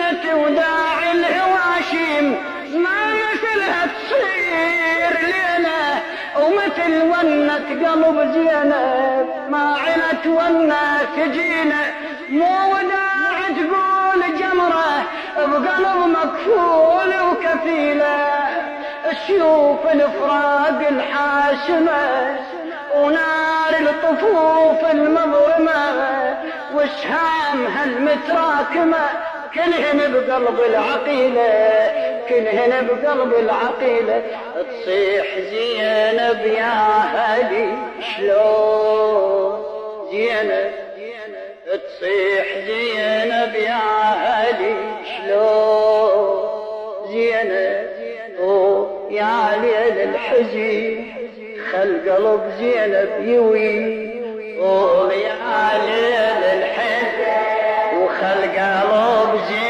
جيت وداعي الهواشم ما مثلها تصير ليلة ومثل ونة قلب زينب ما علت ونة تجينا مو وداع تقول جمرة بقلب مكفول وكفيلة السيوف الفراق الحاسمة ونار الطفوف المظلمة وسهام هالمتراكمة كلهن بقلب العقيلة كلهن بقلب العقيلة تصيح زينب يا هلي شلون زينب تصيح زينب يا هلي شلون زينب يا ليل الحزن خل قلب زينب يوي يا ليل الحزن وخل قلب زينب